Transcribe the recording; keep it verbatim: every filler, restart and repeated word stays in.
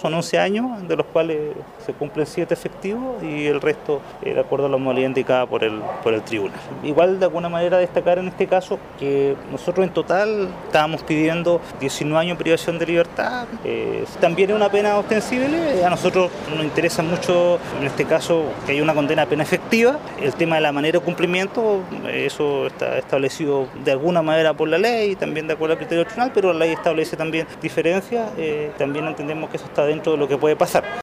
son once años, de los cuales se cumplen siete efectivos y el resto eh, de acuerdo a la modalidad indicada por el, por el tribunal. Igual de alguna manera destacar en este caso que nosotros en total estábamos pidiendo diecinueve años de privación de libertad, eh, también es una pena ostensible, a nosotros nos interesa mucho en este caso que haya una condena a pena efectiva, el tema de la manera de cumplimiento, eso está establecido de alguna manera por la ley, también de acuerdo al criterio del tribunal, pero la ley establece también diferencias, eh, también entendemos que eso está dentro de lo que puede pasar.